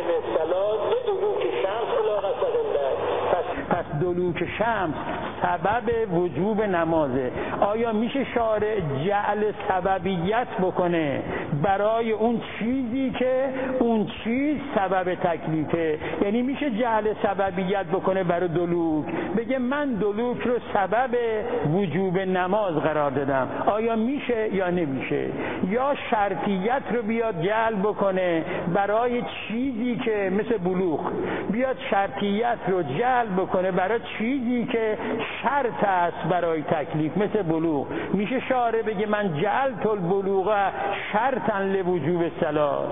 الصلاة لدلوک شمس الی غسق الليل. پس دلوک شمس سبب وجوب نمازه. آیا میشه شارع جعل سببیت بکنه برای اون چیزی که اون چیز سبب تکلیفه؟ یعنی میشه جعل سببیت بکنه برای دلوک، بگه من دلوک رو سبب وجوب نماز قرار دادم. آیا میشه یا نمیشه؟ یا شرطیت رو بیاد جعل بکنه برای چیزی که مثل بلوغ، بیاد شرطیت رو جعل بکنه برای چیزی که شرط است برای تکلیف مثل بلوغ. میشه شارع بگه من جعلت البلوغ شرطا لوجوب الصلاة؟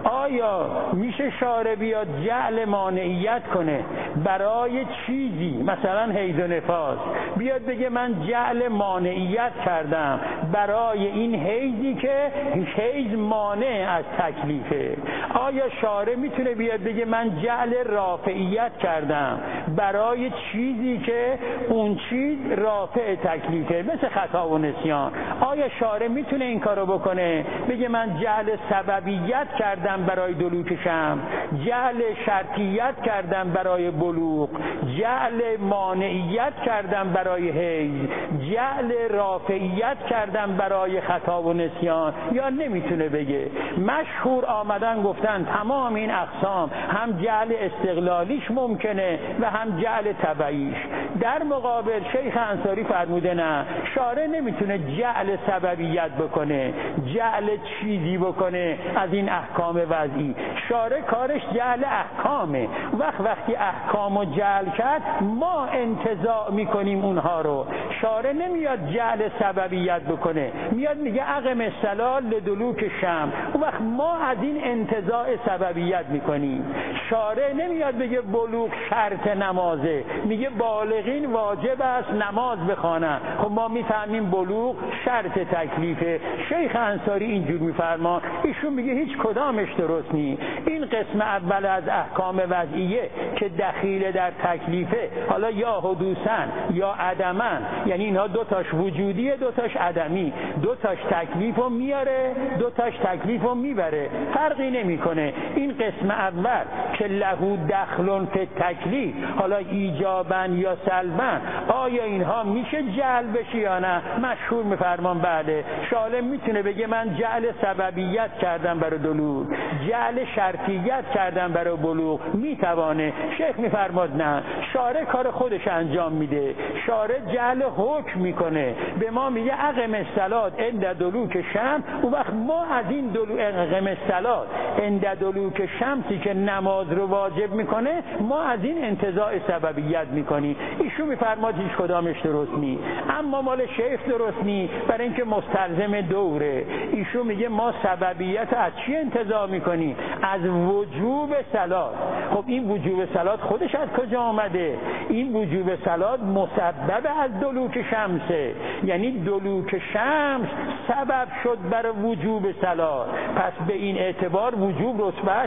آیا میشه شارع بیاد جعل مانعیت کنه برای چیزی مثلا حیض و نفاس، بیاد بگه من جعل مانعیت کردم برای این حیضی که حیض مانع از تکلیفه؟ آیا شارع میتونه بیاد بگه من جعل رافعیت کردم برای چیزی که اون چیز رافع تکلیفه مثل خطا و نسیان؟ آیا شارع میتونه این کارو بکنه، بگه من جعل سببیت کردم برای دلوک شمس، جعل شرطیت کردم برای بلوغ، جعل مانعیت کردم برای حیض، جعل رافعیت کردم برای خطا و نسیان؟ یا نمیتونه بگه؟ مشهور آمدن گفتن تمام این اقسام هم جعل استقلالیش ممکنه و هم جعل تبعیش. در مقابل شیخ انصاری فرموده نه، شارع نمیتونه جعل سببیت بکنه، جعل چیزی بکنه از این احکام وضعی. شارع کارش جعل احکامه. وقتی احکامو جعل کرد ما انتزاع میکنیم اونها رو. شارع نمیاد جعل سببیت بکنه، میاد میگه اقم الصلاة لدلوک شمس، اون وقت ما از این انتزاع سببیت میکنیم. شارع نمیاد بگه بلوغ شرط نمازه، میگه بالغین واجب است نماز بخوانن. خب ما میفهمیم بلوغ شرط تکلیفه. شیخ انصاری اینجور میفرما، ایشون میگه هیچ کدامش درست نی. این قسم اول از احکام وضعیه که دخیل در تکلیفه، حالا یا حدوثن یا عدمن، یعنی اینها دوتاش وجودیه دوتاش عدمی، دوتاش تکلیفو میاره دوتاش تکلیفو میبره، فرقی نمیکنه. این قسم اول که لهو دخلون فی تکلیف، حالا ایجابن یا سلبن، آیا اینها میشه جعل بشه یا نه؟ مشهور میفرمان بله. شارع میتونه بگه من جعل سببیت کردم برای دلوغ، جعل شرطیت کردم برای بلوغ، میتوانه. شیخ میفرماد نه، شارع کار خودش انجام میده. شارع جعل حکم میکنه، به ما میگه اقم الصلاة عند دلوک شمس، اون وقت ما از این اقم الصلاة عند دلوک شمسی که نماز رو واجب میکنه ما از این انتزاع سببیت میکنی. ایشون میفرماد هیچ کدامش درست نی. اما مال شیخ درست نی، برای اینکه مستلزم دوره. ایشون میگه ما سببیت از چی انتزاع میکنی؟ از وجوب صلات. خب این وجوب صلات خودش از کجا آمده؟ این وجوب صلات مسبب از دلوک شمسه، یعنی دلوک شمس سبب شد برای وجوب صلات. پس به این اعتبار وجوب رتبهش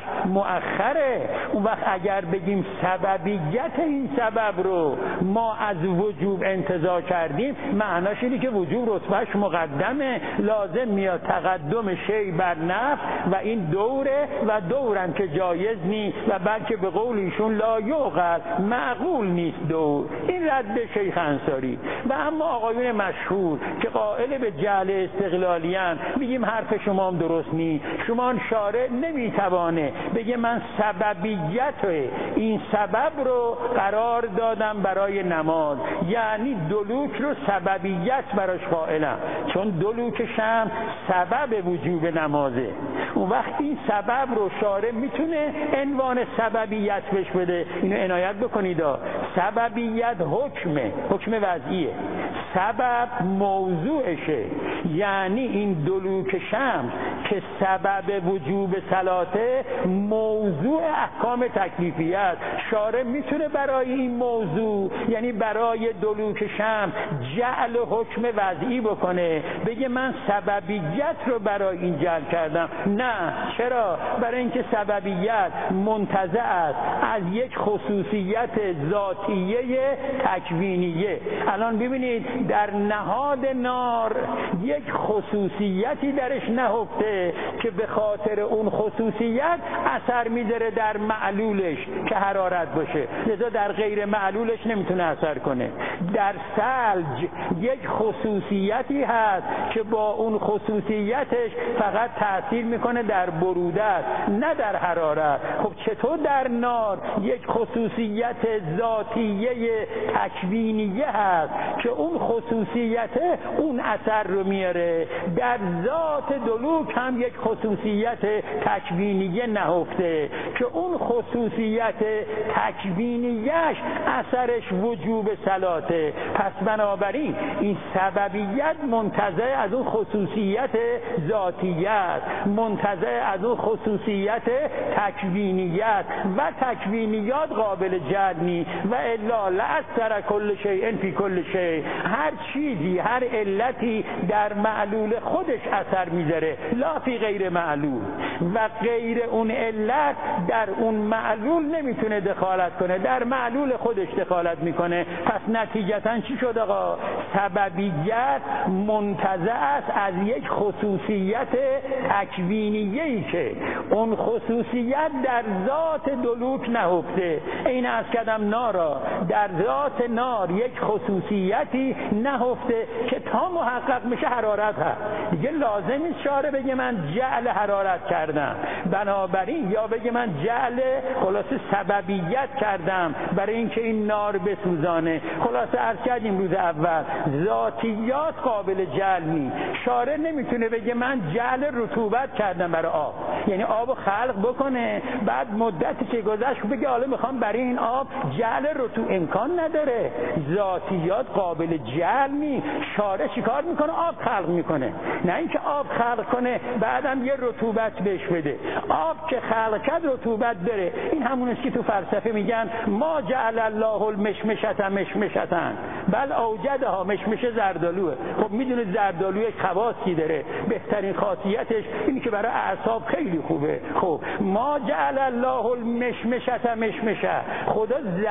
مؤخره. اون وقت اگر بگیم سببیت این سبب رو ما از وجوب انتزاع کردیم، معناش اینه که وجوب رتبهش مقدمه، لازم میاد تقدم شی بر نفس و این دوره و دورم که جایز نیست و بلکه به قول ایشون لا یعقل، معقول نیست دور. این رد شیخ انصاری. و اما آقایون مشهور که قائل به جعل استقلالیان، میگیم حرف شما هم درست نیست. شما شارع نمیتوانه بگه من سببیت این سبب رو قرار دادم برای نماز، یعنی دلوک رو سببیت براش قائلم، چون دلوک شمس سبب وجوب نمازه. اون وقت این سبب رو شارع میتونه عنوان سببیت بهش بده. اینو عنایت بکنید، سببیت حکم وضعیه، سبب موضوعشه. یعنی این دلوک شمس که سبب وجوب صلاته موضوع احکام تکلیفیت، شارع میتونه برای این موضوع، یعنی برای دلوک شمس، جعل حکم وضعی بکنه، بگه من سببیت رو برای این جعل کردم. نه، چرا؟ برای اینکه سببیت منتزع است از یک خصوصیت ذاتیه تکوینیه. الان ببینید در نهاد نار یک خصوصیتی درش نهفته نهفته که به خاطر اون خصوصیت اثر میذاره در معلولش که حرارت باشه، لذا در غیر معلولش نمیتونه اثر کنه. در ثلج یک خصوصیتی هست که با اون خصوصیتش فقط تأثیر میکنه در برودت نه در حرارت. خب چطور در نار یک خصوصیت ذاتیه تکوینیه هست که اون خصوصیت اون اثر رو میاره؟ در ذات دلوک هم یک خصوصیت تکوینیه نهفته که اون خصوصیت تکوینیش اثرش وجوب صلاته. پس بنابراین این سببیت منتزع از اون خصوصیت ذاتیت، منتزع از اون خصوصیت تکوینیت و تکوینیات قابل جرمی و الا لأثر کل شیء فی کل شیء. هر چیزی، هر علتی در معلول خودش اثر میذاره، لا فی غیر معلول، و غیر اون علت در اون معلول نمیتونه دخالت کنه، در معلول خودش دخالت میکنه. پس نتیجتا چی شد آقا؟ سببیت منتزع است از یک خصوصیت تکوینیه‌ای که اون خصوصیت در ذات دلوک نهفته. این از کدم نارا در ذات نار یک خصوصیتی نهفته که تا محقق میشه حرارت هست. دیگه لازم نیست شارع بگه من جعل حرارت کردم، بنابراین یا بگه من جعل خلاصه سببیت کردم برای اینکه این نار بسوزانه. خلاصه عرض کردیم روز اول ذاتیات قابل جعل نیست. شارع نمیتونه بگه من جعل رطوبت کردم برای آب، یعنی آبو خلق بکنه بعد مدتی که گذشت بگه حالا میخوام برای این آب جعل رطوبت. امکان نداره، ذاتیات قابل جعل نیست. شارع چیکار میکنه؟ آب خلق میکنه، نه اینکه آب خلق کنه بعدم یه رطوبت بهش بده. آب که خلق کرد رطوبت بره. این همونست که تو فلسفه میگن ما جعل الله المشمشة مشمشة بل اوجدها. مشمشه زردالوه. خب میدونه زردالو یک خواصی داره، بهترین خاصیتش اینه که برای اعصاب خیلی خوبه. خب ما جعل الله المشمشة مشمشه، خدا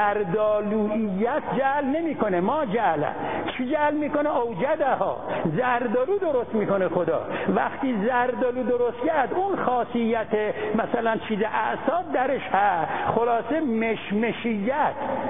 زردالویت جعل نمیکنه، ما جعل. چی جعل میکنه؟ اوجدها، زردالو درست میکنه خدا. وقتی زردالو درست کرد اون خاصیت مثلا چیز اعصاب درش هست. خلاصه مشمشیت،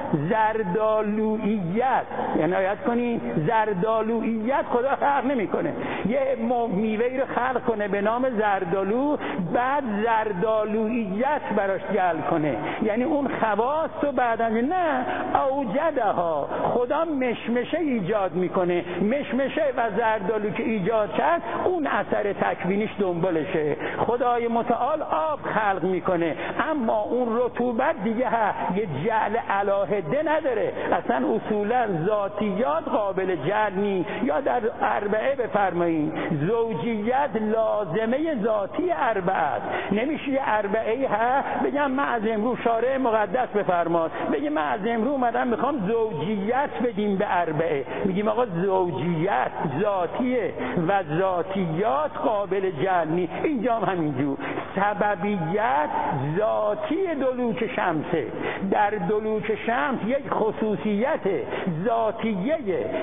زردالویت، عنایت کنی زردالویت خدا خلق نمیکنه. یه میوه‌ای رو خلق کنه به نام زردالو، بعد زردالویت براش جعل کنه، یعنی اون خواص رو بعداً نه اوجدها. خدا مشمشه ایجاد میکنه، مشمشه و زردالو که ایجاد کرد اون اثر تکوینیش دنبالشه. خدای متعال آب خلق میکنه، اما اون رطوبت دیگه یه جعل علاهده نداره. اصلا اصولا ذاتیات قابل جعل نیست. یا در اربعه بفرمایید زوجیت لازمه ذاتی اربعه است. نمیشه یه اربعه بگم من از امروز شارع مقدس بفرماد بگم من از امروز اومدم میخوام زوجیت بدیم به اربعه. میگیم آقا زوجیت ذاتیه و ذاتیات قابل جعل نیست. اینجا هم همینجور سببیت ذاتی دلوک شمسه. در دلوک شمس یک خصوصیت ذاتیه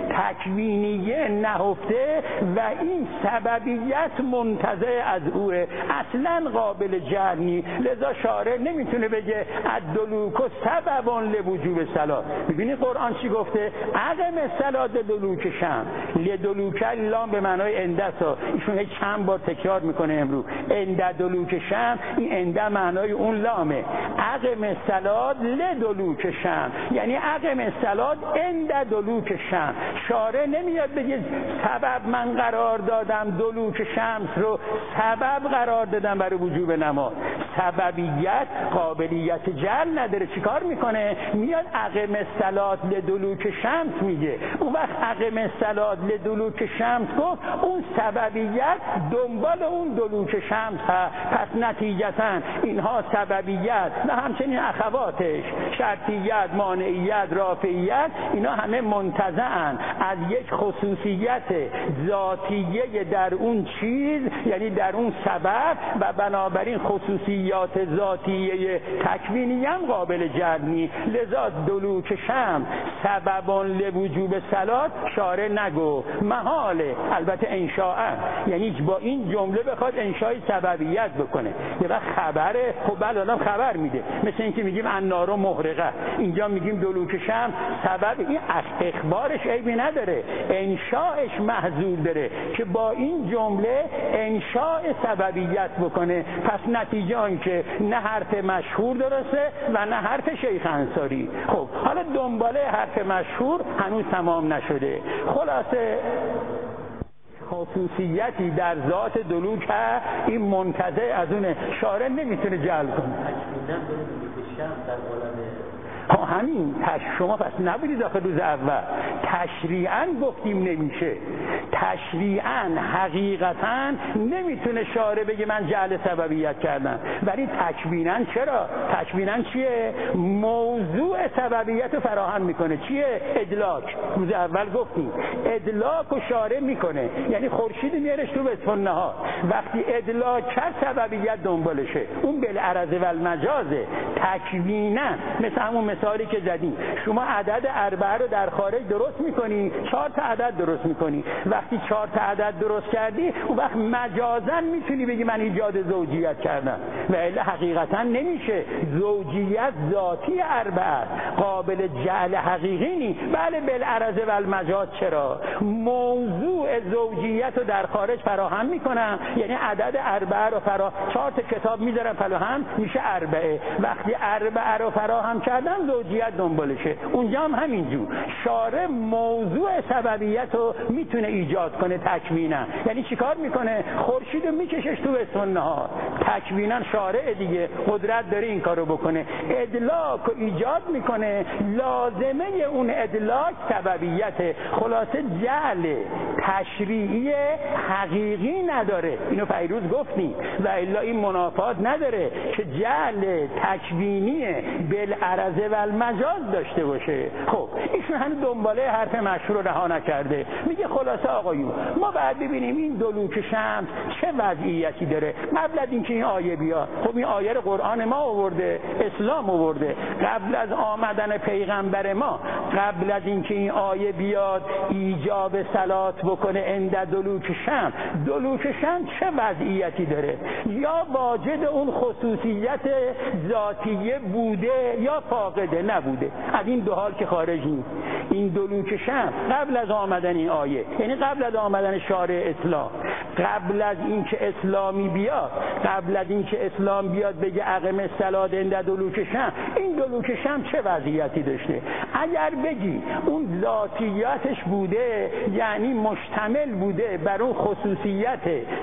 تکوینیه نهفته و این سببیت منتزع از اوه، اصلا قابل جعل نیست. لذا شارع نمیتونه بگه الدلوک سببون لوجوب صلات. میبینی قرآن چی گفته؟ عقم صلات دلوک شمس. لدلوک لام به معنای اندسا، ایشون هیچ چند بار تکرار میکنه امروز اند دلوک شمس. این اند معنای اون لامه. عقم صلات لدلوک شمس یعنی عقم صلات اند دلوک شمس. شارع نمیاد بگه سبب من قرار دادم دلوک شمس رو سبب قرار دادم برای وجوب نماز. سببیت قابلیت جعل نداره. چیکار میکنه؟ میاد عقم صلات لدلوک شمس میگه. اون وقت عقم صلات لدلوک شمس گفت اون سببیت دنبال اون دلوک شمس هست. پس نتیجتا اینها سببیت و همچنین اخواتش شرطیت، مانعیت، رافعیت، اینا همه منتزعن از یک خصوصیت ذاتیه در اون چیز، یعنی در اون سبب، و بنابراین خصوصیت خصوصیات ذاتیه تکوینی هم قابل جعل نیست. لذا دلوک شمس سببان لوجوب صلات شارع نگو محاله، البته انشاء، یعنی با این جمله بخواد انشای سببیت بکنه. یه وقت خبره، خب بعد آدم خبر میده، مثل اینکه میگیم النار محرقه، اینجا میگیم دلوک شمس سبب. این اخبارش عیبی نداره، انشاءش محظور داره که با این جمله انشاء سببیت بکنه. پس نتیجه آن که نه حرف مشهور درسته و نه حرف شیخ انصاری. خب حالا دنباله حرف مشهور هنوز تمام نشده. خلاصه خصوصیتی در ذات دلوک این منتزع از اون شارع نمیتونه جلب کنه. همین شما پس نبودید آخر روز اول تشریعاً گفتیم نمیشه، تشریعاً حقیقتاً نمیتونه شارع بگه من جعل سببیت کردم، ولی تکویناً چرا؟ تکویناً چیه؟ موضوع سببیت رو فراهم میکنه. چیه؟ ادلاک. روز اول گفتیم ادلاک رو شارع میکنه، یعنی خورشید میارش تو به النهار. وقتی ادلاک کرد سببیت دنبالشه، اون بالعرض و المجازه. تکویناً مثل همون مثالی که زدیم، شما عدد اربعه رو در خارج درست میکنی، 4 تا عدد درست میکنی. وقتی 4 تا عدد درست کردی، اون وقت مجازاً میتونی بگی من ایجاد زوجیت کردم، و الا حقیقتا نمیشه. زوجیت ذاتی اربعه، قابل جعل حقیقی نی. بله بالعرض و المجاز. چرا؟ موضوع زوجیت رو در خارج فراهم میکنم، یعنی عدد اربعه رو 4 تا کتاب میذارم فراهم میشه اربعه. وقتی اربعه رو فراهم کردم زوجیت دنبالشه. اونجا هم همینجور شارع موضوع سببیت رو میتونه ایجاد کنه تکوینا. یعنی چیکار میکنه؟ خورشید رو میکشش تو النهار. تکوینا شارع دیگه قدرت داره این کارو بکنه، ادلاک رو ایجاد میکنه. لازمه اون ادلاک سببیت. خلاصه جعل تشریعی حقیقی نداره، اینو پیروز گفتیم، و الا این منافات نداره که جعل تکوینی بالعرض و المجاز داشته باشه. خب ایشون هم دنباله حرف مشهور رو رها نکرده، میگه خلاصه آقایون ما باید ببینیم این دلوک شمس چه وضعیتی داره قبل از اینکه این آیه بیاد. خب این آیه رو قرآن ما آورده، اسلام آورده. قبل از آمدن پیغمبر ما، قبل از اینکه این آیه بیاد ایجاب صلات بکنه عند دلوک شمس، دلوک شمس چه وضعیتی داره؟ یا واجد اون خصوصیت ذاتیه بوده یا فاقده نبوده. از این دو حال که خارج نیست. این دلوک شمس قبل از آمدن این آیه، یعنی قبل از آمدن شارع اسلام، قبل از اینکه اسلامی بیاد، قبل از اینکه اسلام بیاد بگه اقم الصلاة عند دلوک شمس، این دلوک شمس چه وضعیتی داشته؟ اگر بگی اون ذاتیاتش بوده، یعنی مشتمل بوده بر اون خصوصیت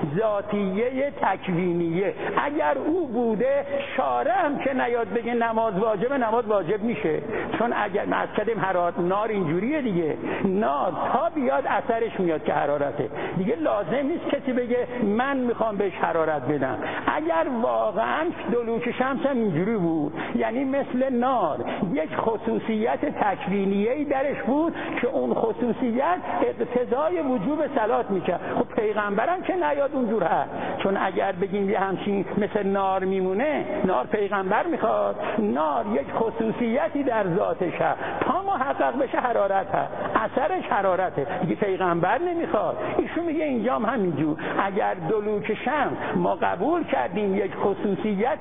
ذاتیه تکوینیه، اگر او بوده شارع هم که نیاد بگه نماز واجبه، نماز واجب میشه. چون اگر ما کردیم حرارت نار اینجوریه دیگه، نار تا بیاد اثرش میاد که حرارته دیگه، لازم نیست کسی بگه من میخوام بهش حرارت بدم. اگر واقعا دلوک شمس هم اینجوری بود، یعنی مثل نار یک خصوصیت تکوینیه‌ای درش بود که اون خصوصیت اقتضای وجوب صلات میکرد، خب پیغمبرم که نیاد اونجور هست. چون اگر بگیم یه همچین مثل نار میمونه، نار پیغمبر میخواد، نار یک خصوصیتی در ذاتش هست تا محقق بشه حرارت هست، اثرش حرارته دیگه، پیغمبر نمیخواد. ایشون میگه اینجا هم همینجور، اگر دلوک شمس ما قبول کردیم یک خصوصیت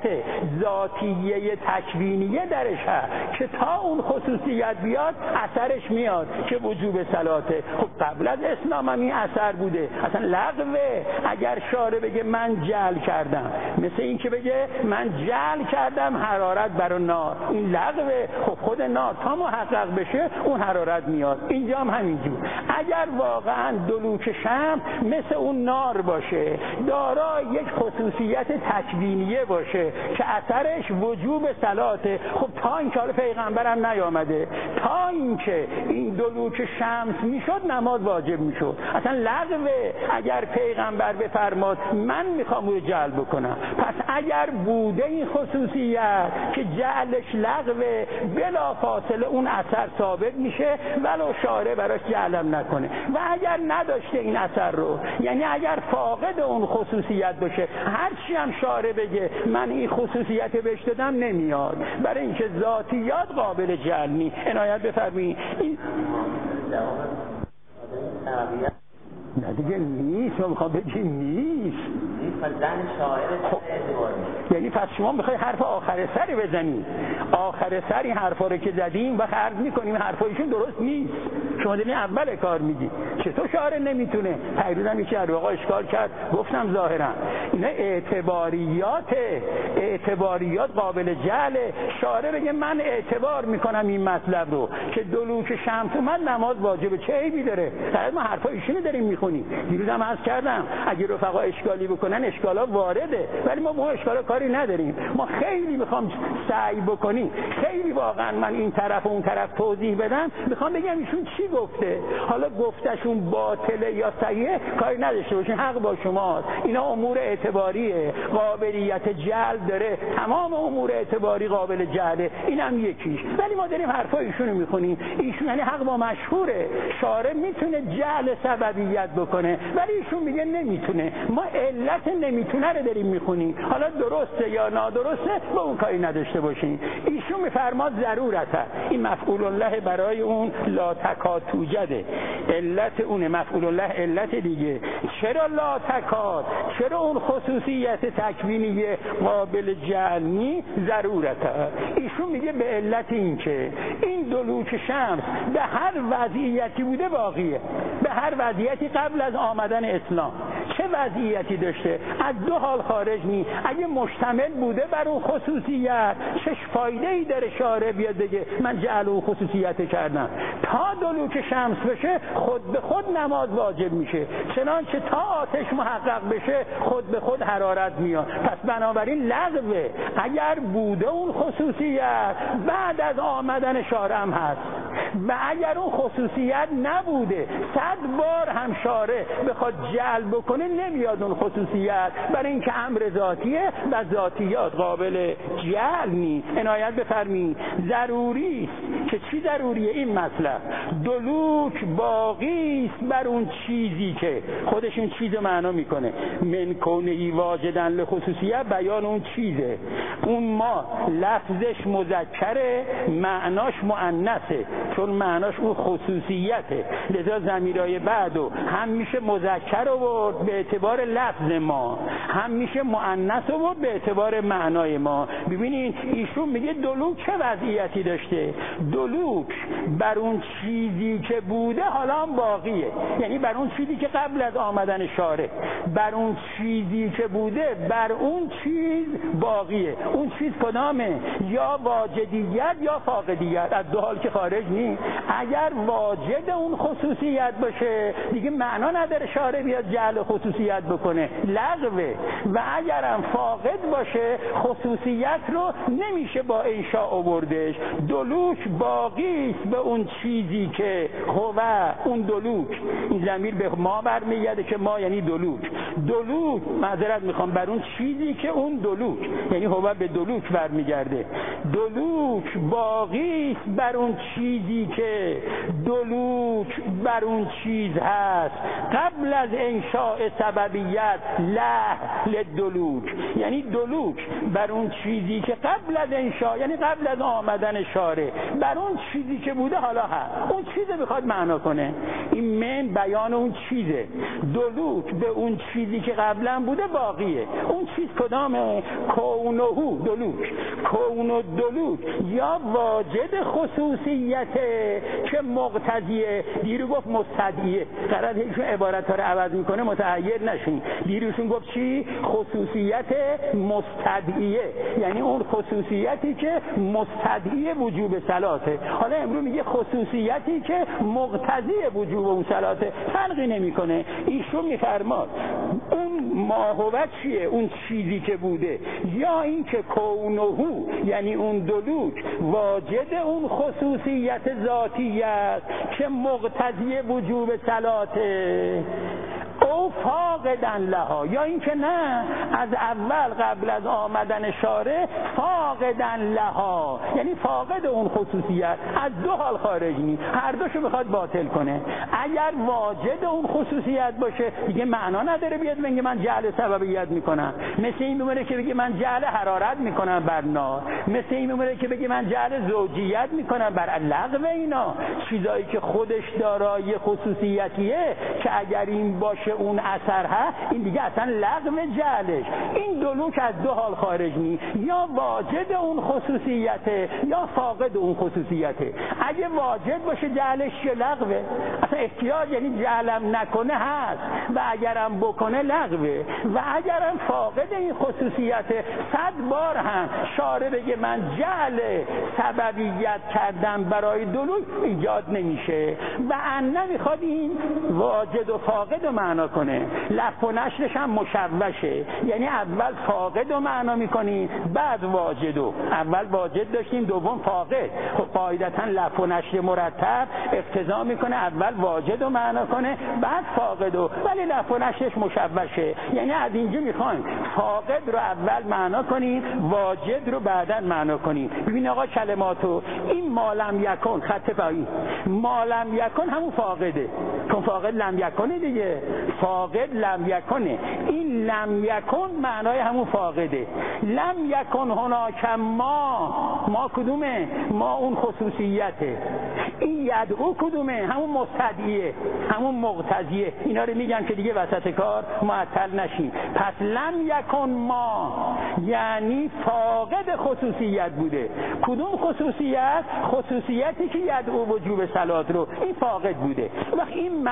ذاتیه تکوینیه درش هست که تا اون خصوصیت بیاد اثرش میاد که وجوب صلاته. خب قبل از اسلام هم این اثر بوده، اصلا لغوه. اگر شارع بگه من جعل کردم، مثل این که بگه من جعل کردم حرارت بر نار، این لغوه. خب خود نار تا محقق بشه اون حرارت میاد. اینجا هم همینجور. اگر واقعا دلوک شمس مثل اون نار باشه، دارای یک خصوصیت تکوینیه باشه که اثرش وجوب صلاته، خب تا این که پیغمبرم نیامده، تا اینکه این دلوک شمس میشد نماز واجب میشد. اصلا لغوه. اگر پیغمبر بفرماد من میخوام رو جلب بکنم، پس اگر بوده این خصوصیت که جعلش لغوه، بلا فاصله اون اثر ثابت میشه ولو شارع براش جعلم نکنه. و اگر نداشته این اثر رو، یعنی اگر فاقد اون خصوصیت باشه، هرچی هم شارع بگه من این خصوصیت بهش دادم نمیاد، برای اینکه ذاتیات قابل جعل نی. عنایت بفرمایید. این نه دیگه نیست، ما میخوام بگیم نیست. زن شاعر یعنی پس شما میخوای حرف آخر سری بزنید، آخر سری حرفا رو که زدیم و عرض میکنیم حرفایشون درست نیست. شما دارین اول کار میگی چطور شاعر نمیتونه؟ پیروزم یکی از آقا اشکال کرد، گفتم ظاهرا اینا اعتباریات قابل جعله. شاعر بگه من اعتبار میکنم این مطلب رو که دلوک شمس اومد نماز واجبه، چه عیبی داره؟ فقط ما حرفایشون داریم میخونیم. دیروزم عرض کردم اگه رفقا اشکالی بکنن اشکالا وارده، ولی ما با اشکالا کاری نداریم. ما خیلی میخوام سعی بکنیم، خیلی واقعا من این طرف و اون طرف توضیح بدم، میخوام بگم ایشون چی گفته. حالا گفتشون باطله یا صحیحه کاری نداشته باشین، حق با شماست. اینا امور اعتباریه، قابلیت جعل داره، تمام امور اعتباری قابل جعله، اینم یکیش. ولی ما داریم حرفای ایشونو میخونیم. ایشون یعنی حق با مشهوره، شارع میتونه جعل سببیت بکنه ولی ایشون میگه نمیتونه. ما علت نمیتونه رو داریم میخونیم، حالا درسته یا نادرسته با اون کاری نداشته باشین. ایشون میفرماد ضرورته، این مفعول الله برای اون لا تکاد توجده، علت اونه، مفعول الله علت دیگه. چرا لا تکاد؟ چرا اون خصوصیت تکوینیه قابل جعل نی؟ ضرورته. ایشون میگه به علت این که این دلوک شمس به هر وضعیتی بوده باقیه، به هر وضعیتی قبل از آمدن اسلام. چه وضعیتی داشته؟ از دو حال خارج نی. اگه مشتمل بوده بر اون خصوصیت، چه فایده ای داره شارع بیاد بگه من جعل اون خصوصیت کردم؟ تا دلوک شمس بشه خود به خود نماز واجب میشه، چنانچه تا آتش محقق بشه خود به خود حرارت میاد. پس بنابراین لغوه. اگر بوده اون خصوصیت بعد از آمدن شارع هم هست، و اگر اون خصوصیت نبوده 100 بار هم شارع بخواد جعل بکنه نمیاد اون خصوصیت، برای اینکه امر ذاتیه و ذاتیات قابل جعل نی. عنایت بفرمایید. ضروری است که چی ضروریه؟ این مطلب دلوک باقی است بر اون چیزی که خودش این چیز معنا میکنه. من کونه واجدن لخصوصیت بیان اون چیزه. اون ما لفظش مذکره، معناش مؤنثه، چون معناش اون خصوصیته، لذا ضمیرای بعدو هم میشه مذکر آورد به اعتبار لفظ ما، هم میشه مؤنث آورد به اعتبار معنای ما. ببینید ایشون میگه دلوک چه وضعیتی داشته؟ دلوک بر اون چیزی که بوده حالا هم باقیه، یعنی بر اون چیزی که قبل از آمدن شارع، بر اون چیزی که بوده بر اون چیز باقیه. اون چیز کدامه؟ یا واجدیت یا فاقدیت، از دو حال که خارج نیست. اگر واجد اون خصوصیت باشه دیگه معنا نداره شارع بیاد جعل خصوصیت بکنه، لغوه. و اگرم فاقد باشه خصوصیت رو نمیشه با انشاء آوردش. دلوک باقی است به اون چیزی که هو، اون دلوک، این ضمیر به ما برمیگرده که ما یعنی دلوک. دلوک معذرت میخوام، بر اون چیزی که اون دلوک یعنی هو به دلوک برمیگرده. دلوک باقی است بر اون چیزی که دلوک بر اون چیز هست قبل از انشاء سببیت لدلوک، یعنی دلوک بر اون چیزی که قبل از انشاء یعنی قبل از آمدن شارع بر اون چیزی که بوده حالا هست. اون چیزه میخواد معنا کنه. این من بیان اون چیزه. دلوک به اون چیزی که قبلا بوده باقیه. اون چیز کدامه؟ کونهو دلوک، کون و دلوک یا واجد خصوصیته که مقتضیه. دیرو گفت مستدعیه، قرار هیچون عبارت ها رو عوض میکنه متحیر نشین. دیروشون گفت چی؟ خصوصیت مستدعیه، یعنی اون خصوصیتی که مستدعی وجوب صلاته. حالا امروز میگه خصوصیتی که مقتضی وجوب اون صلاته، فرقی نمیکنه. ایشون میفرماد اون ماهوت چیه؟ اون چیزی که بوده، یا این که کونهو یعنی اون دلوک واجد اون خصوصیت ذاتی است که مقتضی وجوب صلاته، او فاقدا لها، یا اینکه نه از اول قبل از آمدن شارع فاقدا لها، یعنی فاقد اون خصوصیت، از دو حال خارج نی، هر دوشو میخواد باطل کنه. اگر واجد اون خصوصیت باشه دیگه معنا نداره بیاد بگه من جعل سببیت میکنم، مثل این میمونه که بگه من جعل حرارت میکنم بر نار، مثل این میمونه که بگه من جعل زوجیت میکنم بر لغو. اینا چیزایی که خودش دارای خصوصیتیه که اگر این باشه اون اثر هست، این دیگه اصلا لغو جعلش. این دلوک از دو حال خارج نی، یا واجد اون خصوصیته یا فاقد اون خصوصیته. اگه واجد باشه جعلش چه لغوه، اصلا احتیاج یعنی جعلم نکنه هست و اگرم بکنه لغوه. و اگرم فاقد این خصوصیته 100 بار هم شارع بگه من جعل سببیت کردم برای دلوک ایجاد نمیشه. و ان میخواد این واجد و فاقد رو معنا کنه. لفظ و نشرش هم مشوشه، یعنی اول فاقد رو معنا میکنی بعد واجدو. اول واجد داشتیم دوم فاقد. خب قاعدتا لفظ و نشر مرتب اقتضا میکنه اول واجد رو معنا کنه بعد فاقدو، ولی لفظ و نشرش مشوشه، یعنی از اینجا میخوایم فاقد رو اول معنا کنیم واجد رو بعداً معنا کنیم. ببین آقا کلماتو، این ما لم یکن خط پایین، ما لم یکن همون فاقده، چون فاقد لم یکنه دیگه، فاقد لم یکنه. این لم یکن معنای همون فاقده. لم یکن هناک ما کدومه؟ ما اون خصوصیته. این یدعو کدومه؟ همون مستدعیه، همون مقتضیه. اینا رو میگن که دیگه وسط کار معطل نشیم. پس لم یکن ما یعنی فاقد خصوصیت بوده. کدوم خصوصیت؟ خصوصیتی که یدعو وجوب صلات رو، این فاقد بوده. وقت این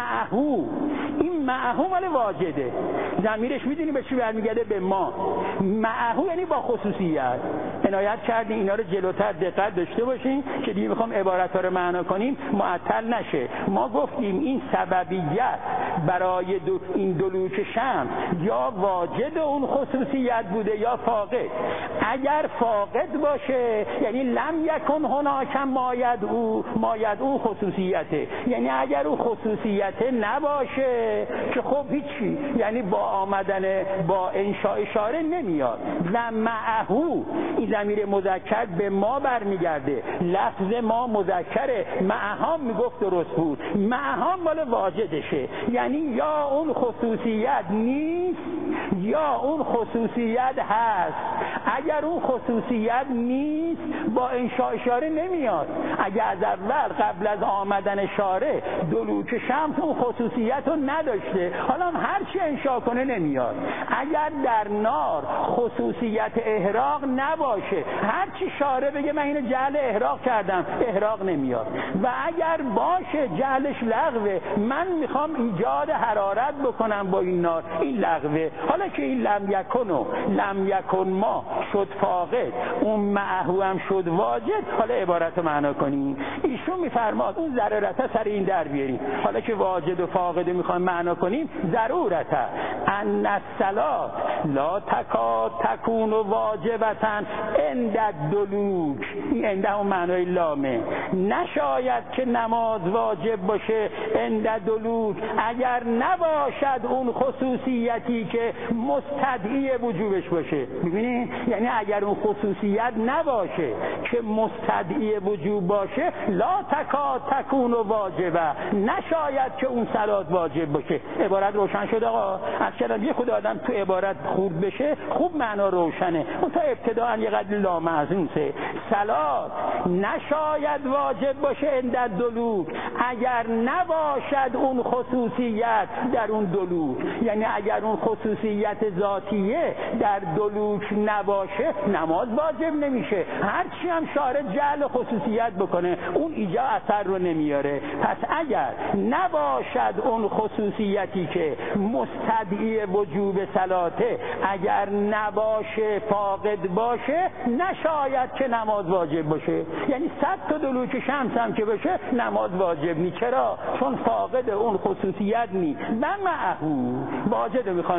معهو مال واجده، ضمیرش میدونی به چی برمیگرده؟ به ما. معهو یعنی با خصوصیت. عنایت کردیم اینا رو جلوتر دقت داشته باشین که دیگه میخوام عبارت‌ها رو معنا کنیم معطل نشه. ما گفتیم این سببیت برای این دلوک شمس یا واجد اون خصوصیت بوده یا فاقد. اگر فاقد باشه یعنی لم یکن هناک ما یدعو خصوصیته، یعنی اگر اون خصوصیت نباشه که خب هیچی، یعنی با آمدن با انشاء شارع نمیاد. و معهو این ضمیر مذکر به ما برمیگرده، لفظ ما مذکره، معهم میگفت درست بود، معهم مال واجدشه، یعنی یا اون خصوصیت نیست یا اون خصوصیت هست. اگر اون خصوصیت نیست با انشاء شارع نمیاد. اگر از اول قبل از آمدن شارع دلوک شمس اون خصوصیت رو نداشته، حالا هر چی انشاء کنه نمیاد. اگر در نار خصوصیت احراق نباشه، هر چی شارع بگه من اینو جعل احراق کردم، احراق نمیاد. و اگر باشه جعلش لغوه، من میخوام ایجاد حرارت بکنم با این نار، این لغوه. حالا که این لم یکن ما شد فاقد، اون معهو هم شد واجد، حالا عبارت رو معنا کنیم. ایشون میفرماد اون ضرورت سر این در بیاریم. حالا که واجد و فاقد میخوایم معنا کنیم، ضرورت ان الصلات لا تکون واجبتا عند الدلوک، این عند اون معنای لامه، نشاید که نماز واجب باشه عند دلوک اگر نباشد اون خصوصیتی که مستدعی وجوبش باشه. ببینید یعنی اگر اون خصوصیت نباشه که مستدعی وجوب باشه، لا تکون واجبه، نشاید که اون صلات واجب باشه. عبارت روشن شد آقا؟ از چرا یه خود آدم تو عبارت خورد بشه خوب معنا روشنه. اون تا ابتداء یه قدر لامحزونسه. صلات نشاید واجب باشه عند دلوک اگر نباشد اون خصوصیت در اون دلوک، یعنی اگر اون خصوصیت ذاتیه در دلوک نباشه نماز واجب نمیشه. هرچی هم شارع جعل خصوصیت بکنه اون ایجا اثر رو نمیاره. پس اگر نباشد اون خصوصیتی که مستدعی وجوب صلاته، اگر نباشه فاقد باشه، نشاید که نماز واجب باشه. یعنی 100 تا دلوک شمس هم که باشه نماز واجب نی. چرا؟ چون فاقد اون خصوصیت نی. و معهو واجد رو میخوایم معنا کنیم.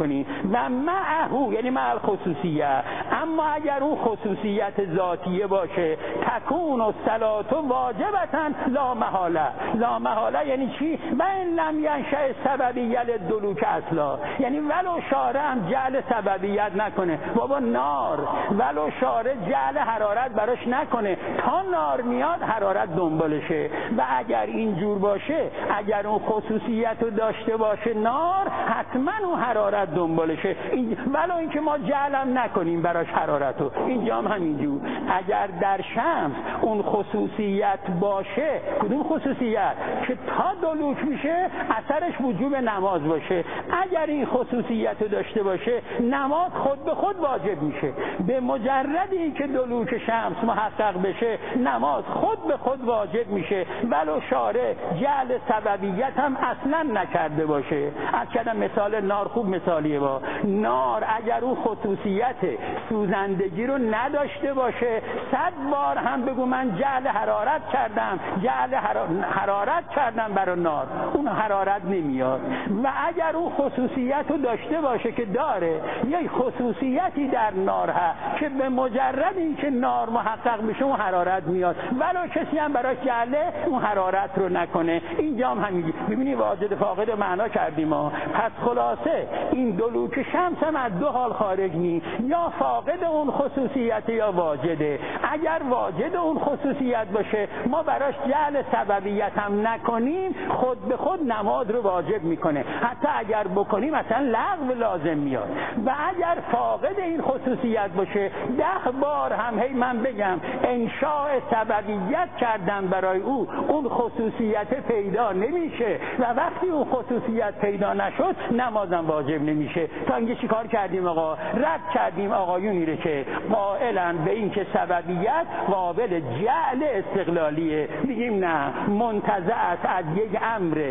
میکنی و معهو یعنی مع الخصوصیت. اما اگر اون خصوصیت ذاتیه باشه تکون الصلاة واجبتا لا محاله. لا محاله یعنی چی؟ و این لم ینشأ سببیه للدلوک اصلا، یعنی ولو شارع هم جعل سببیت نکنه، بابا نار ولو شارع جعل حرارت براش نکنه، تا نار میاد حرارت دنبالشه. و اگر اینجور باشه، اگر اون خصوصیت رو داشته باشه نار، حتما اون حرارت دنبالشه، ولو اینکه ما جعلم نکنیم براش حرارت رو. اینجا هم همینجور، اگر در شمس اون خصوصیت باشه، کدوم خصوصیت؟ که تا دلوک میشه اثرش وجوب نماز باشه. اگر این خصوصیت رو داشته باشه نماز خود به خود واجب میشه. به مجرد اینکه دلوک شمس محقق بشه نماز خود به خود واجب میشه، ولو شارع جعل سببیت هم اصلا نکرده باشه. از کردم مثال نار خوب مثالیه. با نار اگر اون خصوصیت سوزندگی رو نداشته باشه 100 بار هم بگو من جعل حرارت کردم، جعل حرارت کردم برای نار، اون حرارت نمیاد. و اگر اون خصوصیت رو داشته باشه که داره، یک خصوصیتی در نار هست که به مجرد اینکه نار محقق بشه اون حرارت میاد، ولو کسی هم براش جعله اون حرارت رو نکنه. اینجا هم همینجوری. ببینید واجد فاقد معنا کردیم ما. پس خلاصه این دلوک شمس هم از دو حال خارج نی، یا فاقد اون خصوصیت یا واجده. اگر واجد اون خصوصیت باشه ما براش جعل سببیت هم نکنیم خود به خود نماز رو واجب میکنه، حتی اگر بکنیم مثلا لغو لازم میاد. و اگر فاقد این خصوصیت باشه 10 بار هم هی من بگم انشاء سببیت کردم برای او، اون خصوصیت پیدا نمیشه و وقتی اون خصوصیت پیدا نشد نمازم واجب نمیشه. تا اینکه چی کار کردیم آقا؟ رد کردیم آقایونی رو که قائلن به این که سببیت قابل جعل استقلالیه، میگیم نه، منتزع است از یک امر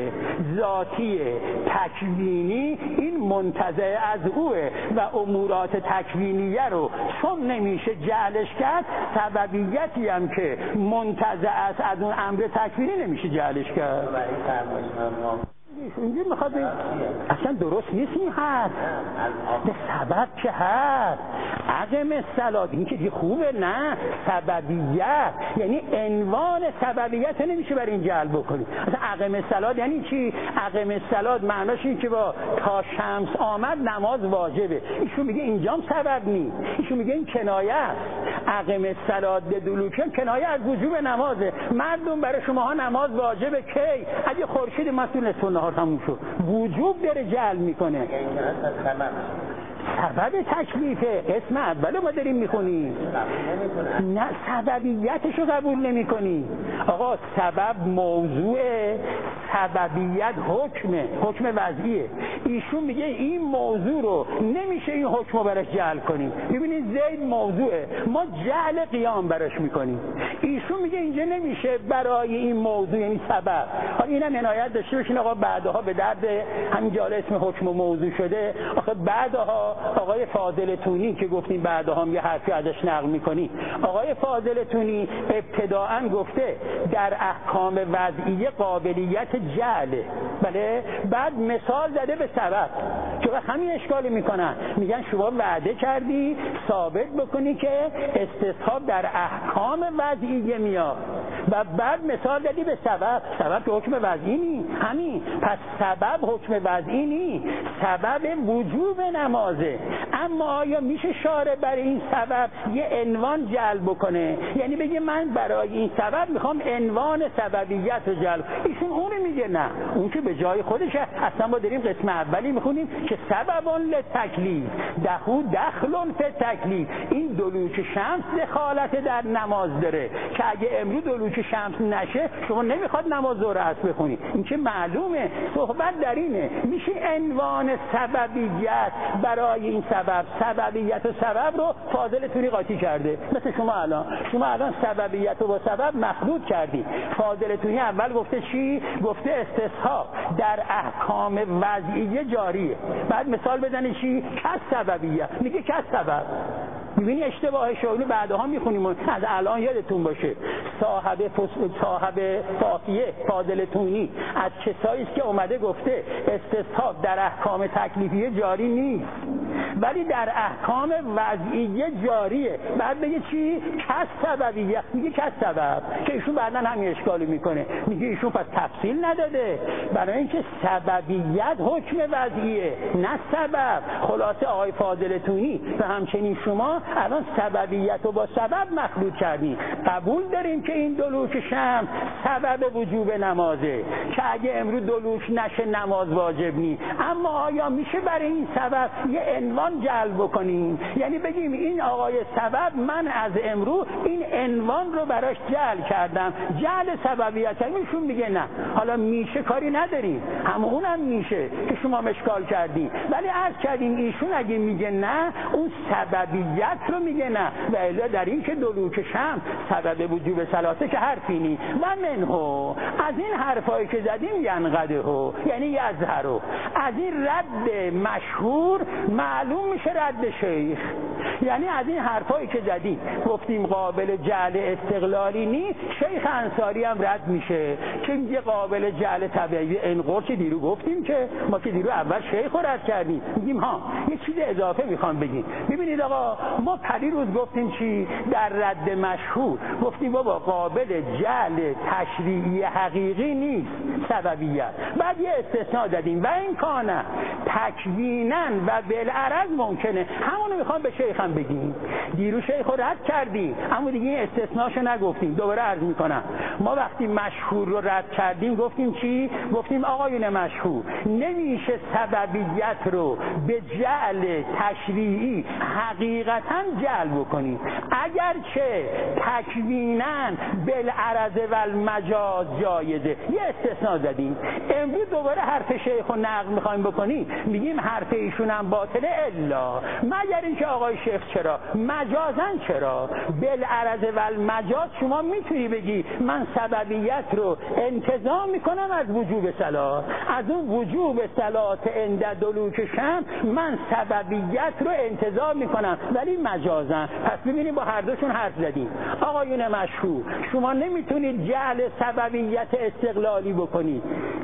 ذاتی تکوینی، این منتزع از اوه و امورات تکوینیه رو چون نمیشه جعلش کرد، سببیتی هم که منتزع است از اون امر تکوینی نمیشه جعلش کرد. اینجا میخواد اصلا درست نیست این حد به سبب که هست عدم الصلاة، این که خوبه، نه سببیت یعنی عنوان سببیت نمیشه برای این جعل بکنی. اصلا عدم الصلاة یعنی چی؟ عدم الصلاة معناش این که با تا شمس آمد نماز واجبه. ایشون میگه اینجام سبب نی، ایشون میگه این کنایه است. عدم الصلاة دلوکم کنایه از وجوب نمازه. مردم برای شماها نماز واجبه کی؟ اگه خورشید مسئول نصف نهار تموم شد وجوب داره جعل میکنه. سبب تکلیفه، اسم اولو ما داریم میخونیم، نه سببیتشو قبول نمی کنی. آقا سبب موضوع، سببیت حکمه، حکم وضعیه. ایشون میگه این موضوع رو نمیشه این حکم رو براش جعل کنیم. ببینید زید موضوعه، ما جعل قیام براش میکنیم. ایشون میگه اینجا نمیشه برای این موضوع یعنی سبب. اینم عنایت داشته باشین آقا، بعدها به درد همین جاله اسم حکم و موضوع شده. آخه بعدها آقای فاضل تونی که گفتیم بعدها یه حرفی ازش نقل میکنی، آقای فاضل تونی ابتداءً گفته در احکام وضعیه قابلیت جعله، بله، بعد مثال زده به سبب که همین اشکالی میکنن، میگن شما وعده کردی ثابت بکنی که استصحاب در احکام وضعیه میاد و بعد مثال دادی به سبب. سبب که حکم وضعی نی، همین. پس سبب حکم وضعی نی، سبب وجوب نمازه. اما آیا میشه شارع برای این سبب یه عنوان جلب بکنه؟ یعنی بگه من برای این سبب میخوام عنوان سببیت رو جلب. ایشون اونو میگه نه، اون که به جای خودشه. اصلا ما داریم قسم اولی میخونیم که سببون للتکلیف دخو دخلون فی تکلیف. این دلوک شمس دخالت در نماز داره که اگه امروز دلوک شمس نشه شما نمیخواد نماز ظهر عصر بخونی. این که معلومه. صحبت در اینه میشه عنوان سببیت برای این سبب. سببیت و سبب رو فاضل تونی قاطی کرده. مثل شما الان سببیت رو با سبب مخلوط کردی. فاضل تونی اول گفته چی؟ گفته استصحاب در احکام وضعیه جاریه. بعد مثال بزنه چی؟ کس سببیت. میگه کس سبب. می‌بینی اشتباه شغلی بعدها می‌خونیم از الان یادتون باشه. صاحب فاقیه فاضل تونی از کسایی است که اومده گفته استصحاب در احکام تکلیفیه جاری نیست ولی در احکام وضعیه جاریه. بعد بگه چی؟ کس سببیه. میگه کس سبب که ایشون بعداً همین اشکالی میکنه. میگه ایشون پس تفصیل نداده برای اینکه سببیت حکم وضعیه نه سبب. خلاصه آقای فاضل تونی و همچنین شما الان سببیت رو با سبب مخلوط کردین. قبول داریم که این دلوک شمس سبب وجوب نمازه که اگه امروز دلوک نشه نماز واجب نیست، اما آیا میشه برای این سبب یه عنوان جلب بکنیم؟ یعنی بگیم این آقای سبب من از امروز این عنوان رو براش جلب کردم، جلب سببیت. ایشون میگه نه. حالا میشه کاری نداریم، همونم میشه که شما مشکال کردین، ولی عرض کردیم ایشون اگه میگه نه اون سببیت رو میگه نه. و الا در این که دلوک شمس سبب وجوب صلاته که حرفی نی و منه از این حرفایی که زدیم ینقده یعنی یظهر. از این رد مشهور معلوم میشه رد شیخ. یعنی از این حرفایی که زدیم گفتیم قابل جعل استقلالی نیست، شیخ انصاری هم رد میشه که میگه قابل جعل طبیعی. انقر که دیرو گفتیم که ما که دیرو اول شیخ رو رد کردیم. میگیم ها یه چیز اضافه میخوام بگیم. ببینید آقا ما پریروز گفتیم چی در رد مشهور؟ گفتیم بابا قابل جعل تشریعی حقیقی نیست سببیت. بعد یه استثناء دادیم و این کانه تکویناً و بالعرض ممکنه. همونو میخوام به شیخ هم بگیم. دیرو شیخ رو رد کردیم اما دیگه این استثناءشو نگفتیم. دوباره عرض میکنم ما وقتی مشهور رو رد کردیم گفتیم چی؟ گفتیم آقایون مشهور نمیشه سببیت رو به جعل تشریعی حقیقتاً جعل بکنیم اگرچه تکویناً بالعرض و المجاز جایزه. یه استثناء زدیم. امروز دوباره حرف شیخ رو نقل میخوایم بکنیم، میگیم حرف ایشون هم باطله الا مگر اینکه آقای شیخ چرا مجازن چرا بالعرض و المجاز شما میتونی بگی من سببیت رو انتزاع میکنم از وجوب صلات، از اون وجوب صلات عند دلوک شمس من سببیت رو انتزاع میکنم ولی مجازن. پس ببینید با هر دوشون حرف زدیم. آقایون مشهور شما نمیتونید جعل سببیت استقلالی بکنید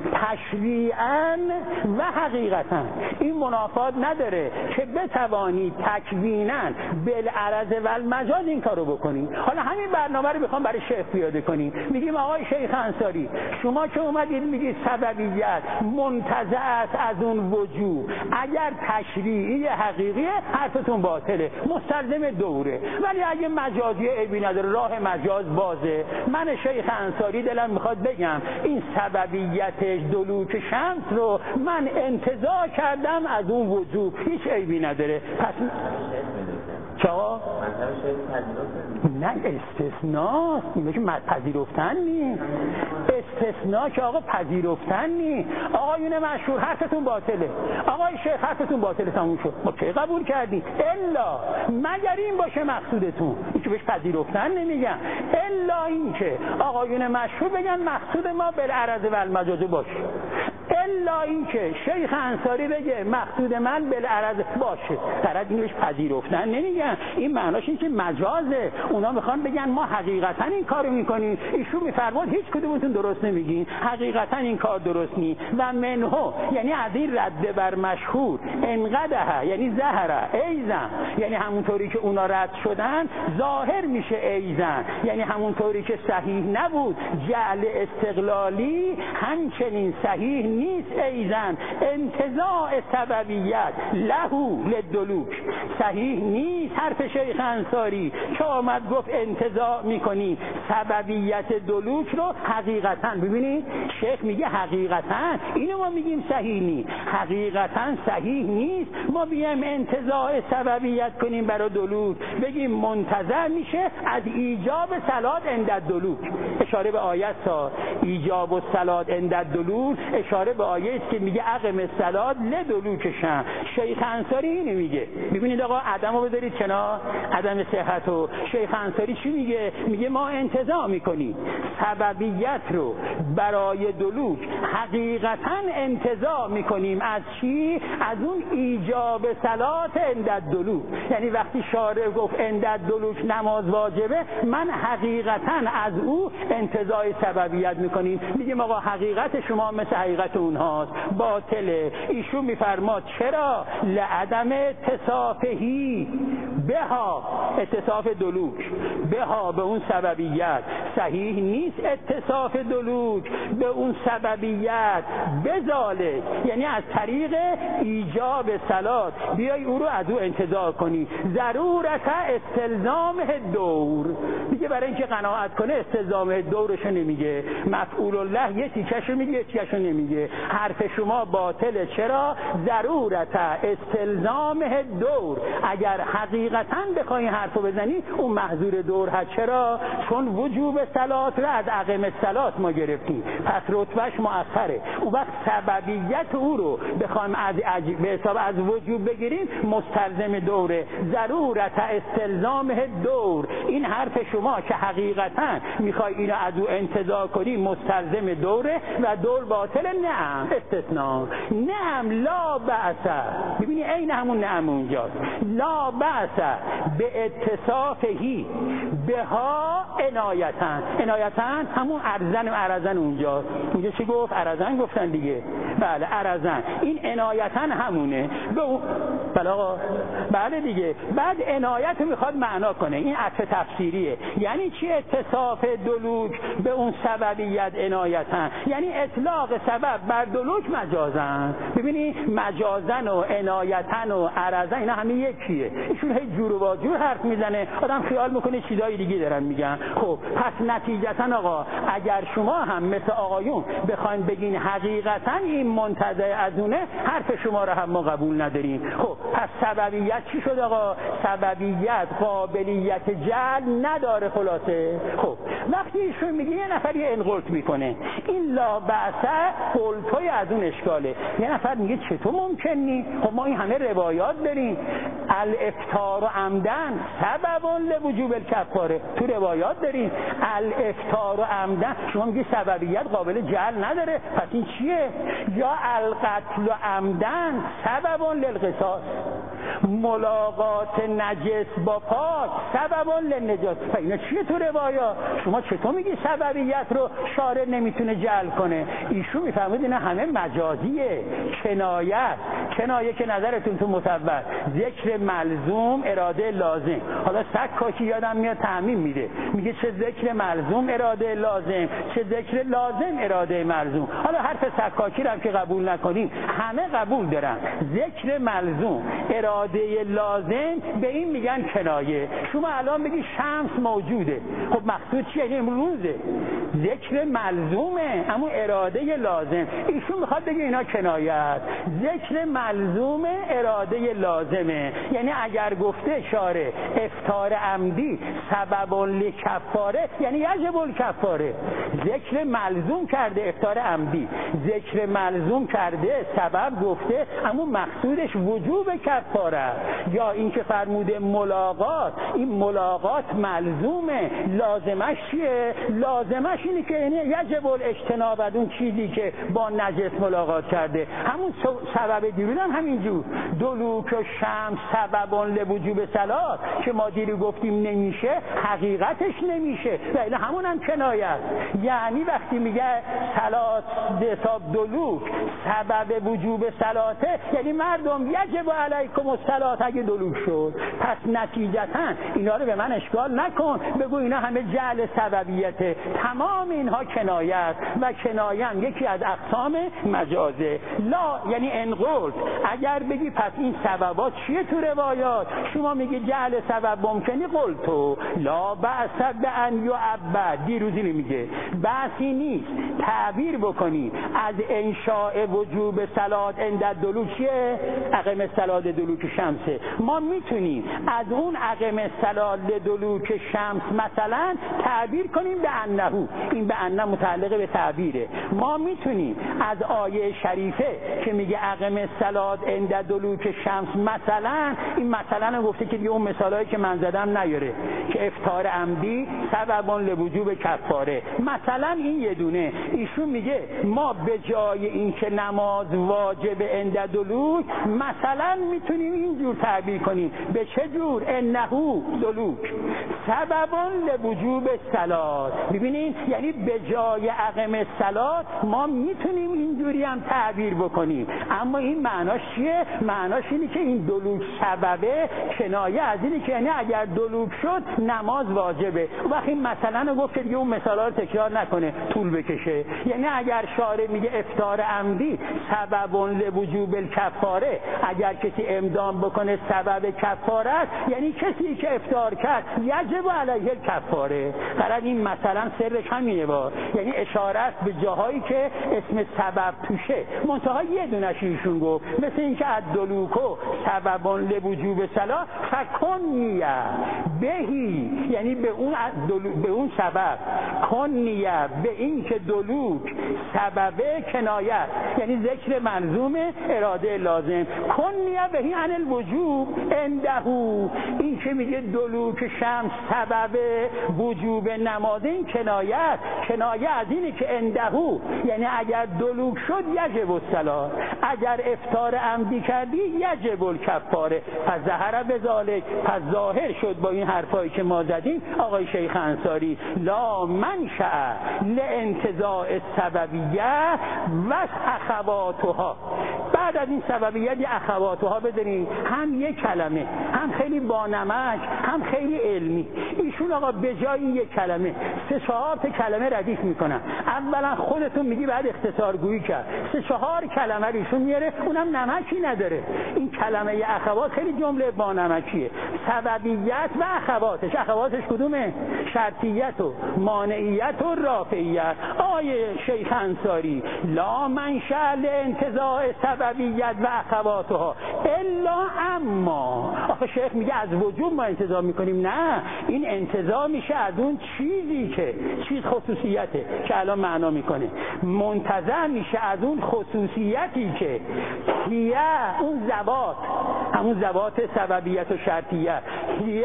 تشریعاً و حقیقتاً. این منافات نداره که بتوانید تکویناً بالعرض و المجاز این کارو بکنید. حالا همین برنامه رو میخوام برای شیخ پیاده کنیم. میگیم آقای شیخ انصاری شما که اومدید میگید سببیت منتزع است از اون وجوب، اگر تشریعی حقیقیه حرفتون باطله مستلزم دوره، ولی اگه مجازی عیبی نداره راه مجاز بازه. من شیخ انصاری دلم میخواد بگم این سببیتش دلوک شمس رو من انتزاع کردم از اون وجوب، هیچ عیبی نداره. پس چرا؟ نه استثناست. اینه که پذیرفتن نی. استثناء که آقا پذیرفتن نی. آقایون مشهور حرفتون باطله، آقای شیخ حرفتون باطله، تموم شد. ما چه قبول کردیم؟ الا مگر این باشه مقصودتون، این که بهش پذیرفتن نمیگن، الا این که آقایون مشهور بگن مقصود ما بالعرض و المجاز باشه، الا این که شیخ انصاری بگه مقصود من بالعرض باشه. طرف اینو بهش پذیرفتن نمیگن. این معناش این که مجازه. اونا میخوان بگن ما حقیقتا این کارو میکنیم، ایشون میفرماد هیچ کدومتون درست نمیگین، حقیقتا این کار درست نی. و منهو یعنی از این رد بر مشهور انقدها یعنی ظهره ایزن، یعنی همونطوری که اونا رد شدن ظاهر میشه ایزن، یعنی همونطوری که صحیح نبود جعل استقلالی همچنین صحیح نیست ایزن. انتزاع سببیت لهو للدلوک صحیح نیست. حرف شیخ انصاری که آمد گفت انتزاع میکنی سببیت دلوک رو حقیقتا. ببینید شیخ میگه حقیقتا، اینو ما میگیم صحیح نیست، حقیقتا صحیح نیست. ما بیایم انتزاع سببیت کنیم برای دلوک، بگیم منتزع میشه از ایجاب صلات عند دلوک. اشاره به آیت ها ایجاب الصلات عند دلوک اشاره به به آیه است که میگه اقم الصلاه لدلوک شمس. شیخ انصاری اینو میگه. ببینید آقا عدمو بذارید کنار، عدم صحتو. شیخ انصاری چی میگه؟ میگه ما انتزاع میکنیم سببیت رو برای دلوک حقیقتا انتزاع میکنیم از چی؟ از اون ایجاب صلات عند دلوک. یعنی وقتی شارع گفت عند دلوک نماز واجبه، من حقیقتا از او انتزاع سببیت میکنیم. میگیم آقا حقیقت شما مثل حقیقت اونهاست، باطله. ایشون میفرماد چرا؟ لعدم اتصافهی بها، اتصاف دلوک بها به اون سببیت صحیح نیست. اتصاف دلوک به اون سببیت بزاله، یعنی از طریق ایجاب صلات بیای او رو از او انتزاع کنی. ضرورت استلزام دور، میگه برای اینکه قناعت کنه استلزام دورشو نمیگه، مفعول الله یه تیکشو میگه یه تیکشو نمیگه. حرف شما باطله. چرا؟ ضرورت استلزام دور. اگر حقیقتا بخوای حرفو بزنی اون محظور دور هست. چرا؟ چون وجوب صلات رو از اقم الصلات ما گرفتیم، پس رتبهش مؤخره. اون وقت سببیت او رو بخوایم به حساب از وجوب بگیریم مستلزم دوره. ضرورت استلزام دور، این حرف شما که حقیقتا میخوای اینو از او انتزاع کنی مستلزم دوره و دور باطل. نعم استثناء. نعم لا بأس. ببینی این همون نعم اونجاست. لا بأس به اتصافهی بها عنایتن. عنایتن همون ارزن و ارزن اونجاست. اونجا چی گفت؟ ارزن گفتن دیگه. بله ارزن. این عنایتن همونه. بله دیگه. بعد عنایت رو میخواد معنا کنه. این عطف تفسیریه. یعنی چی اتصاف دلوک به اون سببیت عنایتن؟ یعنی اطلاق سبب بر دلوک مجازن. ببینی مجازن و عنایتن و ارزن اینا همه یکیه. ایشون هی جور و واجور حرف میزنه، آدم خیال میکنه چیزای دیگه دارن میگن. خب پس نتیجتا آقا اگر شما هم مثل آقایون بخواید بگین حقیقتا این منتزع از اونه، حرف شما رو هم ما قبول نداریم. خب پس سببیت چی شد آقا؟ سببیت قابلیت جعل نداره. خلاصه خب وقتی ایشون میگه یه نفر یه انقلت میکنه، این لا بأس قلتوی از اون اشکاله. یه نفر میگه چطور ممکنی؟ خب ما این همه روایات داریم. الافطار عمدن سبب لوجوب الکفاره، تو روایات داریم. الافطار عمدن، شما میگی سببیت قابل جعل نداره، پس این چیه؟ یا القتل عمدن سبب للقصاص، ملاقات نجس با پاک سبب للنجات. اینا چیه تو روایات؟ شما چطور میگی سببیت رو شارع نمیتونه جعل کنه؟ ایشون میفهمید اینا همه مجازیه، کنایه که نظرتون تو مصور ذکر ملزوم اراده لازم. حالا سکاکی یادم میاد تعمیم میده، میگه چه ذکر ملزوم اراده لازم، چه ذکر لازم اراده ملزوم. حالا حرف سکاکی رو هم که قبول نکنیم، همه قبول دارن. ذکر ملزوم اراده لازم به این میگن کنایه. شما الان بگی شمس موجوده، خب مقصود چیه؟ این روزه. ذکر ملزومه اما اراده لازم. ایشون میخواد بگه اینا کنایه است. ذکر ملزوم اراده لازمه، یعنی اگر گفته شارع افطار عمدی سبب لکفاره، یعنی یجب الکفاره. ذکر ملزوم کرده افطار عمدی، ذکر ملزوم کرده سبب گفته اما مقصودش وجوب کفاره. یا این که فرموده ملاقات، این ملاقات ملزومه، لازمش چیه؟ لازمش اینه که یعنی یجب الاجتناب از اون چیزی که با نجس ملاقات کرده. همون سبب دیروز هم همینجور. دلوک و شمس سبب لوجوب صلات که ما دیرو گفتیم نمیشه، حقیقتش نمیشه و الا همون هم کنایه است. یعنی وقتی میگه صلات حساب دلوک سبب وجوب صلاته، یعنی مردم یجب علیکم الصلات اگه دلوک شد. پس نتیجتا اینا رو به من اشکال نکن، بگو اینا همه جعل سببیته. تمام اینها کنایه است و کنایه هم یکی از اقسام مجازه. لا یعنی انقل اگر بگی پس این سببات چیه تو روایات؟ شما میگی جعل سبب ممکنی، قلتو لا بأس بأن یعبد، دیروزی نمیگه بحثی نیست تعبیر بکنی از انشاء وجوب صلات عند دلوک چیه؟ اقم صلات دلوک شمسه. ما میتونیم از اون اقم صلات دلوک شمس مثلا تعبیر کنیم به انهو، این به انه متعلق به تعبیره. ما میتونیم از آیه شریفه که میگه اقم صلات عند دلوک شمس مثلا، این مثلا گفته که دیگه اون مثالایی که من زدم نیاره که افطار عمدی سبب لوجوب کفاره، مثلا این یه دونه. ایشون میگه ما به جای این که نماز واجب عند دلوک مثلا میتونیم اینجور تعبیر کنیم. به چه جور؟ انهو دلوک سبب لوجوب صلات. ببینید یعنی به جای اقم صلات ما میتونیم اینجوری هم تعبیر بکنیم. اما این معناش چیه؟ معناش اینه که این دلوک سببه کنایه از اینه که یعنی اگر دلوک شد نماز واجبه. وقتی مثلا گفت که دیگه اون مثالا رو تکرار نکنه طول بکشه. یعنی اگر شارع میگه افطار عمدی سبب لوجوب الکفاره، اگر کسی امدام بکنه سبب کفاره است، یعنی کسی که افطار کرد یجب علیه الکفاره. قرار این مثلا سرش همینه با، یعنی اشاره است به جاهایی که اسم سبب توشه. منتها یه دونش ایشون گفت مثل اینکه الدلوکو سبب لوجوب صلاة فکنیه بهی، یعنی به اون سبب، کنیه به این که دلوک سببه کنایه، یعنی ذکر منظوم اراده لازم. کنیه بهی عن الوجوب اندهو، این که میگه دلوک شمس سبب وجوب نماز، این کنایه از اینه که اندهو یعنی اگر دلوک شد یجب الصلاة، اگر افطار عمدی کردی یجب الکفاره. پس ظهر بذالک، پس ظاهر شد با این حرفایی که ما زدیم آقای شیخ انصاری لا منشأ لانتزاع السببیه و اخواتها. بعد از این سببیت اخواتها بدونید هم یک کلمه، هم خیلی بانمک، هم خیلی علمی. ایشون آقا به جای یک کلمه 3-4 کلمه ردیف میکنن. اولا خودتون میگی بعد اختصار گویی کرد، 3-4 کلمه ایشون میاره، اونم نمکی نداره. این کلمه اخوات خیلی جمله بانمکیه. سببیت و اخواتش کدومه؟ شرطیت و مانعیت و رافعیت. آیه شیخ انصاری لا منشأ لانتزاع سببیت و اخواتها الا اما. آخه شیخ میگه از وجوب ما انتزاع میکنیم، نه، این انتزاع میشه از اون چیزی که چیز خصوصیته که الان معنا میکنه، منتزع میشه از اون خصوصیتی که هیه اون ذوات، همون ذوات سببیت و شرطیت، هیه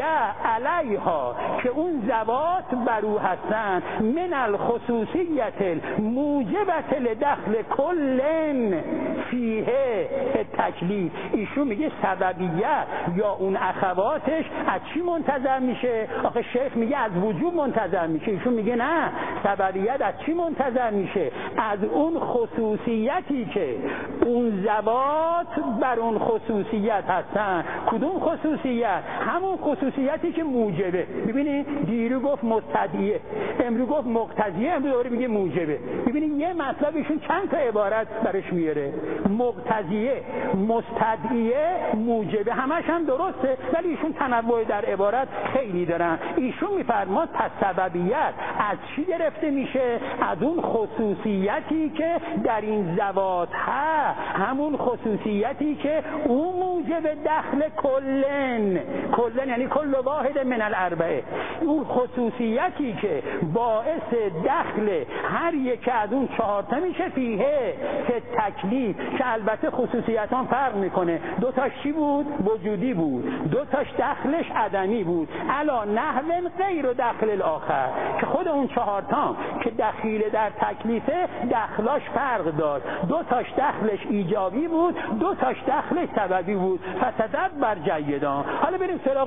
علیها که اون ذوات برو هستن، من الخصوصیت موجبت لدخل کلن فیه تکلیف. ایشون میگه سببیت یا اون اخواتش از چی منتظر میشه؟ آخه شیخ میگه از وجوب منتظر میشه، ایشون میگه نه، سببیت از چی منتظر میشه؟ از اون خصوصیتی که اون ذوات بر اون خصوصیت هستن. کدوم خصوصیت؟ همون خصوصیتی که موجبه. ببینید دیرو گفت مستدعیه، امروز گفت مقتضیه، امروز دوباره میگه موجبه. ببینید یه مطلب ایشون چند تا عبارت برش میاره، مقتضیه، مستدعیه، موجبه، همش هم درسته، ولی ایشون تنوع در عبارت خیلی دارن. ایشون میفرماد پس سببیت از چی گرفته میشه؟ از اون خصوصیتی که در این ذوات هست، همون خصوصیتی که اون موجب دخل کلن یعنی کل واحد من الاربعه، اون خصوصیتی که باعث دخل هر یک از اون 4 تا میشه فیه تکلیف، که البته خصوصیت هم فرق میکنه. 2 تاش چی بود؟ وجودی بود، 2 تاش دخلش عدمی بود، علا نحو غیر دخل الاخر، که خود اون 4 تا که دخیل در تکلیفه دخلاش فرق داشت. 2 تاش دخلش ایجابی بود، 2 تاش دخلش سببی بود. فسدد بر جیدان. حالا بریم سراغ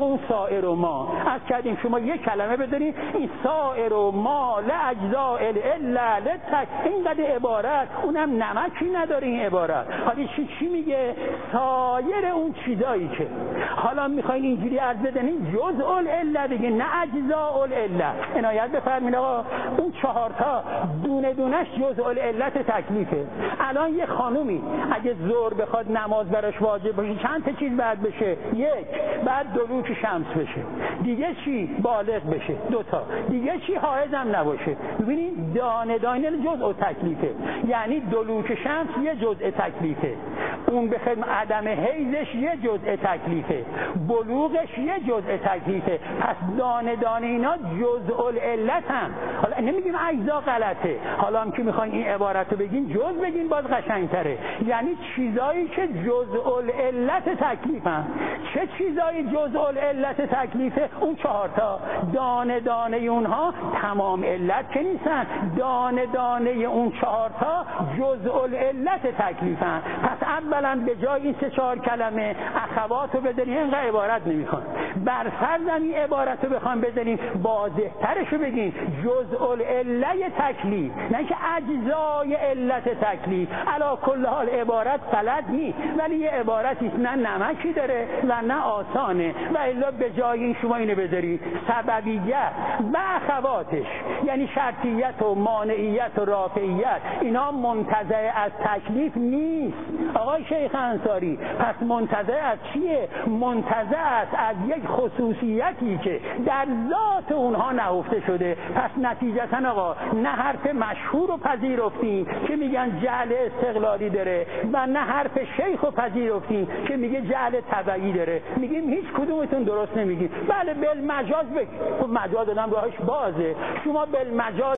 اون سائر و ما از کردیم شما یک کلمه بدارین این سائر و ما لاجزاء الا لتک، اینقدر عبارت اونم نمکی نداره این عبارت. حالا چی میگه؟ سایر اون چیزایی که حالا میخواین اینجوری عرض بدنین جزء العله دیگه، نه اجزاء العله. عنایت بفرمایید آقا اون 4 تا دونه دونش جزء العلت تکلیفه. الان یه خانومی اگه ظهر بخواد نماز براش واجب باشه چند تا چیز بعد بشه؟ 1 بعد دلوک شمس بشه، دیگه چی؟ بالغ بشه، 2 تا دیگه چی؟ حائض هم نباشه. ببینید دانه دانه جزء تکلیفه، یعنی دلوک شمس یه جزء تکلیفه، اون به خدمت عدم حیضش یه جزء تکلیفه، بلوغش یه جزء تکلیفه. پس دانه دانه اینا جزء العلت هم. حالا نمیگیم اجزا غلطه، حالا هم که میخواین این عبارت رو بگین جز بگین باز قشنگتره، یعنی چیزایی که جزء العلت تکلیفن. چه چیزایی جزء العلت تکلیفه؟ اون 4 تا دانه دانه اونها تمام علت که نیستن، دانه دانه اون 4 تا جزء العلت تکلیفن. پس اولا به جای این 3-4 کلمه اخوات رو بذاریم اینقدر عبارت نمیخوان، بر فرض این عبارت رو بخوام بذاریم واضح ترش رو بگیم جزء العله تکلیف، نه که اجزای علت تکلیف. علی کل حال عبارت غلط نیست ولی یه عبارتی است نه نمکی داره و نه آسانه، و الا به جای این شما اینو بذارید سببیت و اخواتش، یعنی شرطیت و مانعیت و رافعیت اینا منتزع از تکلیف نیست آقای شیخ انصاری. پس منتزع از چیه؟ منتزع است از یک خصوصیتی که در ذات اونها نهفته شده. پس نتیجتا آقا نه حرف مشهور رو پذیرفتیم که میگن جعل استقلالی داره و نه حرف شیخ رو پذیرفتیم که میگه جعل تبعی داره. میگیم هیچ کدومتون درست نمیگید. بله بالمجاز بگید، خب مجاز آدم راهش بازه، شما بالمجاز